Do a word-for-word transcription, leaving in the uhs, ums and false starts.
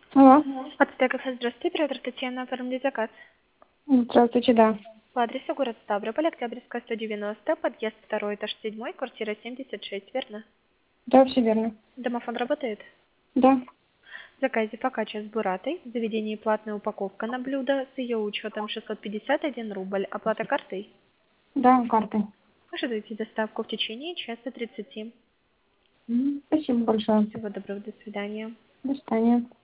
Алло. Ацтек кафе, здравствуйте, оператор Татьяна, оформили заказ. Здравствуйте, да. По адресу город Ставрополь, Октябрьская, сто девяносто, подъезд второй, этаж седьмой, квартира семьдесят шесть, верно? Да, все верно. Домофон работает? Да. В заказе фокачча с буратой, в заведении платная упаковка на блюдо, с ее учетом шестьсот пятьдесят один рубль, оплата картой. Да, карты. Ожидайте доставку в течение часа тридцати. М, Спасибо большое. Всего доброго, до свидания. До свидания.